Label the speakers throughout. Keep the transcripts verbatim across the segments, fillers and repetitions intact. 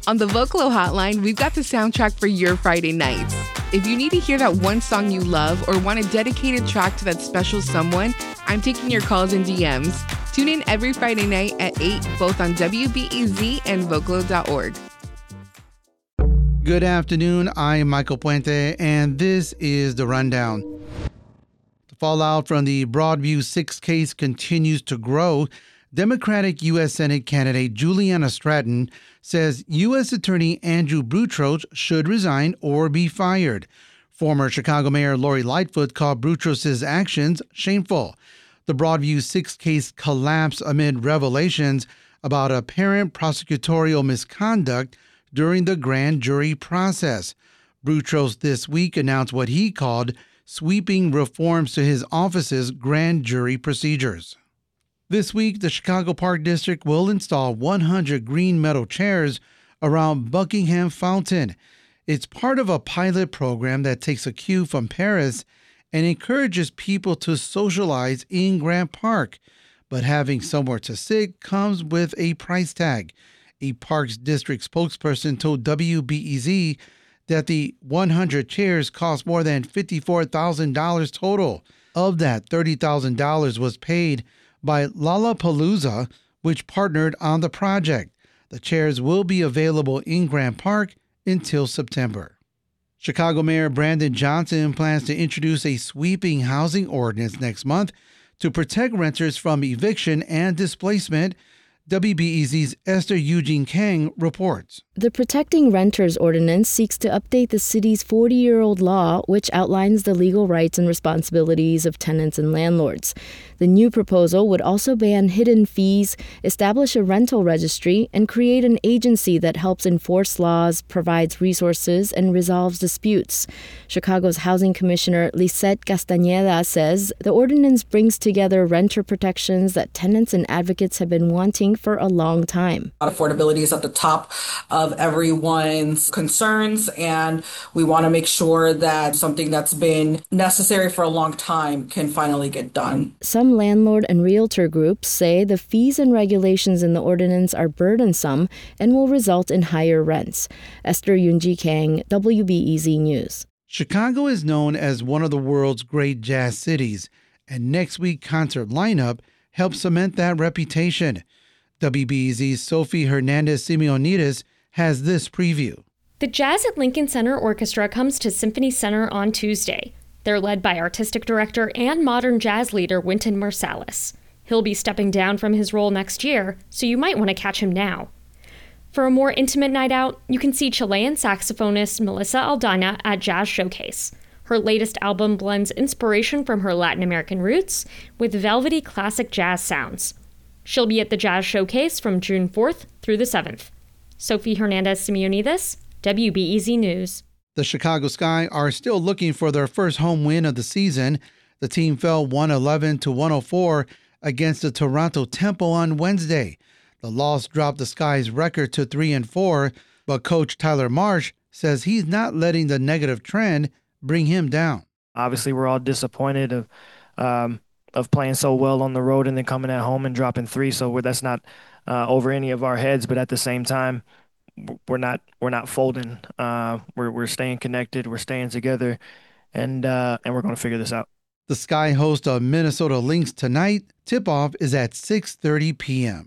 Speaker 1: On the Vocalo Hotline, we've got the soundtrack for your Friday nights. If you need to hear that one song you love or want a dedicated track to that special someone, I'm taking your calls and D Ms. Tune in every Friday night at eight, both on W B E Z and vocalo dot org.
Speaker 2: Good afternoon. I'm Michael Puente, and this is The Rundown. The fallout from the Broadview six case continues to grow. Democratic U S Senate candidate Juliana Stratton says U S Attorney Andrew Boutros should resign or be fired. Former Chicago Mayor Lori Lightfoot called Boutros' actions shameful. The Broadview six case collapsed amid revelations about apparent prosecutorial misconduct during the grand jury process. Boutros this week announced what he called sweeping reforms to his office's grand jury procedures. This week, the Chicago Park District will install one hundred green metal chairs around Buckingham Fountain. It's part of a pilot program that takes a cue from Paris and encourages people to socialize in Grant Park. But having somewhere to sit comes with a price tag. A Parks District spokesperson told W B E Z that the one hundred chairs cost more than fifty-four thousand dollars total. Of that, thirty thousand dollars was paid by Lollapalooza, which partnered on the project. The chairs will be available in Grant Park until September. Chicago Mayor Brandon Johnson plans to introduce a sweeping housing ordinance next month to protect renters from eviction and displacement. W B E Z's Esther Eugene Kang reports.
Speaker 3: The Protecting Renters Ordinance seeks to update the city's forty-year-old law, which outlines the legal rights and responsibilities of tenants and landlords. The new proposal would also ban hidden fees, establish a rental registry, and create an agency that helps enforce laws, provides resources, and resolves disputes. Chicago's Housing Commissioner Lisette Castañeda says the ordinance brings together renter protections that tenants and advocates have been wanting for a long time.
Speaker 4: Affordability is at the top of everyone's concerns, and we want to make sure that something that's been necessary for a long time can finally get done.
Speaker 3: Some landlord and realtor groups say the fees and regulations in the ordinance are burdensome and will result in higher rents. Esther Yunji Kang, W B E Z News.
Speaker 2: Chicago is known as one of the world's great jazz cities, and next week's concert lineup helps cement that reputation. W B E Z's Sophie Hernandez-Simeonides has this preview.
Speaker 5: The Jazz at Lincoln Center Orchestra comes to Symphony Center on Tuesday. They're led by artistic director and modern jazz leader Wynton Marsalis. He'll be stepping down from his role next year, so you might want to catch him now. For a more intimate night out, you can see Chilean saxophonist Melissa Aldana at Jazz Showcase. Her latest album blends inspiration from her Latin American roots with velvety classic jazz sounds. She'll be at the Jazz Showcase from June fourth through the seventh. Sophie Hernandez-Simeonides, W B E Z News.
Speaker 2: The Chicago Sky are still looking for their first home win of the season. The team fell one eleven to one oh four against the Toronto Temple on Wednesday. The loss dropped the Sky's record to three and four, but coach Tyler Marsh says he's not letting the negative trend bring him down.
Speaker 6: Obviously, we're all disappointed of um, of playing so well on the road and then coming at home and dropping three. So we're, that's not uh, over any of our heads. But at the same time, we're not we're not folding. Uh, we're we're staying connected. We're staying together, and uh, and we're going to figure this out.
Speaker 2: The Sky host of Minnesota Lynx tonight. Tip-off is at six thirty p.m.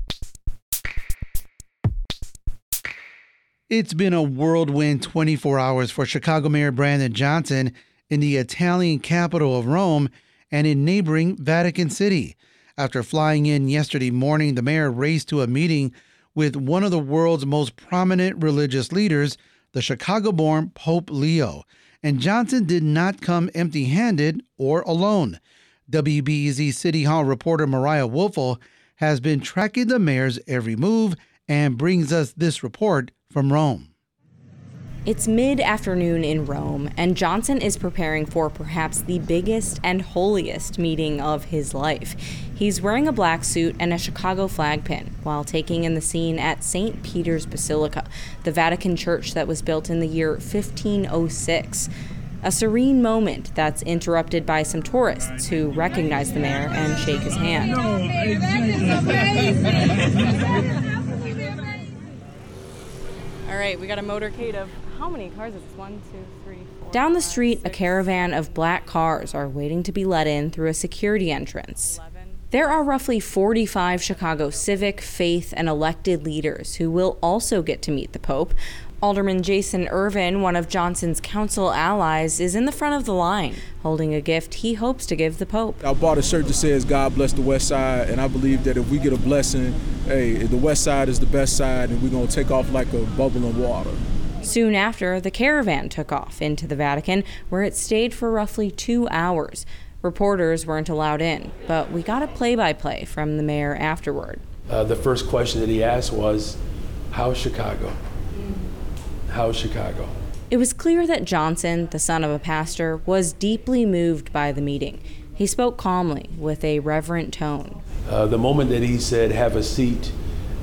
Speaker 2: It's been a whirlwind twenty-four hours for Chicago Mayor Brandon Johnson in the Italian capital of Rome and in neighboring Vatican City. After flying in yesterday morning, the mayor raced to a meeting with one of the world's most prominent religious leaders, the Chicago-born Pope Leo. And Johnson did not come empty-handed or alone. W B E Z City Hall reporter Mariah Woelfel has been tracking the mayor's every move and brings us this report from Rome.
Speaker 7: It's mid-afternoon in Rome, and Johnson is preparing for perhaps the biggest and holiest meeting of his life. He's wearing a black suit and a Chicago flag pin while taking in the scene at Saint Peter's Basilica, the Vatican church that was built in the year fifteen oh six. A serene moment that's interrupted by some tourists who recognize the mayor and shake his hand. All right, we got a motorcade of how many cars is this? One, two, three, four. Down the street, a caravan of black cars are waiting to be let in through a security entrance. There are roughly forty-five Chicago civic, faith, and elected leaders who will also get to meet the Pope. Alderman Jason Irvin, one of Johnson's council allies, is in the front of the line, holding a gift he hopes to give the Pope.
Speaker 8: I bought a shirt that says, God bless the West Side, and I believe that if we get a blessing, hey, the West Side is the best side, and we're going to take off like a bubble in water.
Speaker 7: Soon after, the caravan took off into the Vatican, where it stayed for roughly two hours. Reporters weren't allowed in, but we got a play-by-play from the mayor afterward.
Speaker 9: Uh, the first question that he asked was, how's Chicago? How's Chicago?
Speaker 7: It was clear that Johnson, the son of a pastor, was deeply moved by the meeting. He spoke calmly, with a reverent tone.
Speaker 9: Uh, the moment that he said, have a seat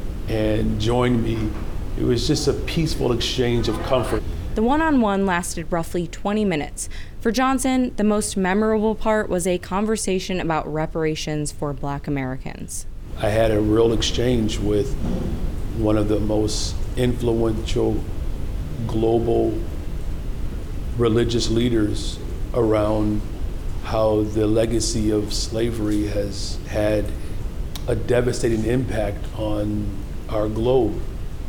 Speaker 9: and join me, it was just a peaceful exchange of comfort.
Speaker 7: The one-on-one lasted roughly twenty minutes. For Johnson, the most memorable part was a conversation about reparations for Black Americans.
Speaker 9: I had a real exchange with one of the most influential global religious leaders around how the legacy of slavery has had a devastating impact on our globe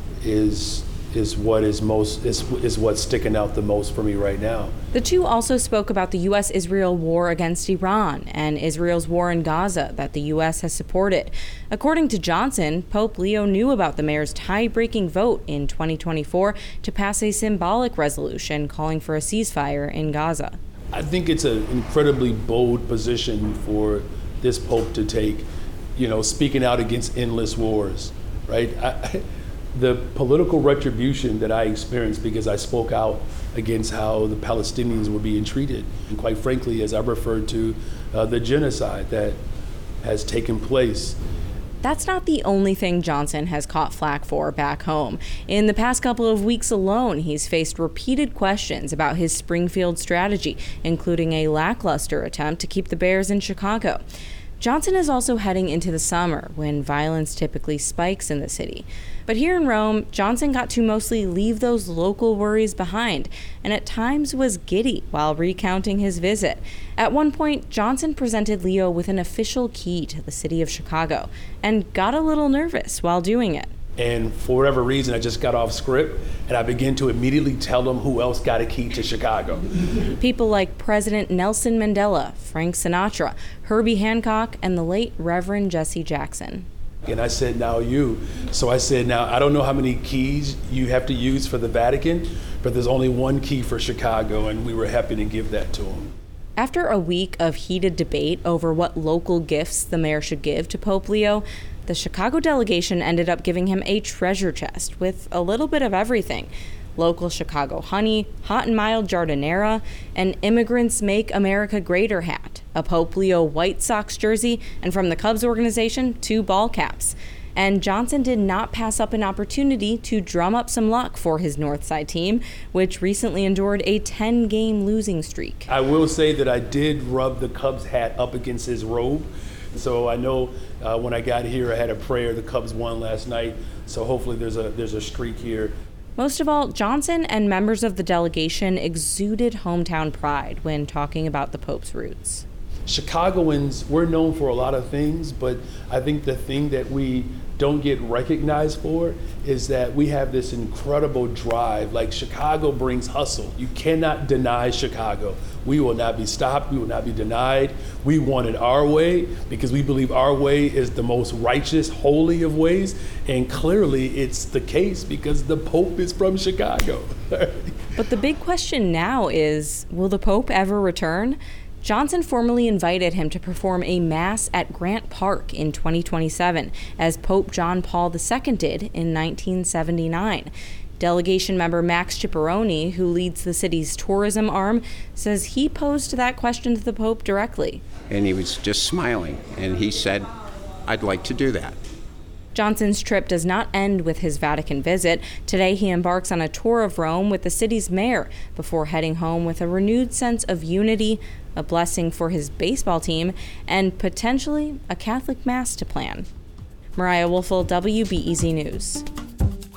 Speaker 9: is is what is most is, is what's sticking out the most for me right now.
Speaker 7: The two also spoke about the U S Israel war against Iran and Israel's war in Gaza that the U S has supported. According to Johnson, Pope Leo knew about the mayor's tie-breaking vote in twenty twenty-four to pass a symbolic resolution calling for a ceasefire in Gaza.
Speaker 9: I think it's an incredibly bold position for this Pope to take, you know, speaking out against endless wars, right? I, I, The political retribution that I experienced because I spoke out against how the Palestinians were being treated, and quite frankly, as I referred to, uh, the genocide that has taken place.
Speaker 7: That's not the only thing Johnson has caught flack for back home. In the past couple of weeks alone, he's faced repeated questions about his Springfield strategy, including a lackluster attempt to keep the Bears in Chicago. Johnson is also heading into the summer, when violence typically spikes in the city. But here in Rome, Johnson got to mostly leave those local worries behind, and at times was giddy while recounting his visit. At one point, Johnson presented Leo with an official key to the city of Chicago, and got a little nervous while doing it.
Speaker 9: And for whatever reason, I just got off script, and I began to immediately tell them who else got a key to Chicago.
Speaker 7: People like President Nelson Mandela, Frank Sinatra, Herbie Hancock, and the late Reverend Jesse Jackson.
Speaker 9: And I said, now you. So I said, now, I don't know how many keys you have to use for the Vatican, but there's only one key for Chicago, and we were happy to give that to him.
Speaker 7: After a week of heated debate over what local gifts the mayor should give to Pope Leo, the Chicago delegation ended up giving him a treasure chest with a little bit of everything. Local Chicago honey, hot and mild jardinera, an Immigrants Make America Greater hat, a Pope Leo White Sox jersey, and from the Cubs organization, two ball caps. And Johnson did not pass up an opportunity to drum up some luck for his Northside team, which recently endured a ten-game losing streak.
Speaker 9: I will say that I did rub the Cubs hat up against his robe. So I know uh, when I got here, I had a prayer. The Cubs won last night, so hopefully there's a there's a streak here.
Speaker 7: Most of all, Johnson and members of the delegation exuded hometown pride when talking about the Pope's roots.
Speaker 9: Chicagoans, we're known for a lot of things, but I think the thing that we don't get recognized for is that we have this incredible drive. Like, Chicago brings hustle. You cannot deny Chicago. We will not be stopped. We will not be denied. We want it our way because we believe our way is the most righteous, holy of ways. And clearly it's the case because the Pope is from Chicago.
Speaker 7: But the big question now is, will the Pope ever return? Johnson formally invited him to perform a mass at Grant Park in twenty twenty-seven, as Pope John Paul the Second did in nineteen seventy-nine. Delegation member Max Ciparroni, who leads the city's tourism arm, says he posed that question to the Pope directly.
Speaker 10: And he was just smiling, and he said, I'd like to do that.
Speaker 7: Johnson's trip does not end with his Vatican visit. Today he embarks on a tour of Rome with the city's mayor before heading home with a renewed sense of unity, a blessing for his baseball team, and potentially a Catholic Mass to plan. Mariah Woelfel, W B E Z News.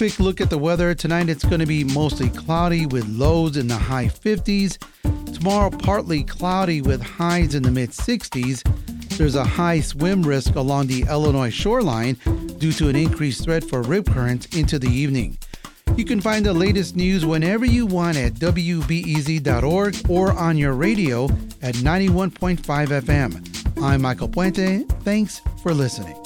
Speaker 2: Quick look at the weather. Tonight it's going to be mostly cloudy with lows in the high fifties. Tomorrow partly cloudy with highs in the mid sixties. There's a high swim risk along the Illinois shoreline due to an increased threat for rip currents into the evening. You can find the latest news whenever you want at W B E Z dot org or on your radio at ninety-one point five F M. I'm Michael Puente. Thanks for listening.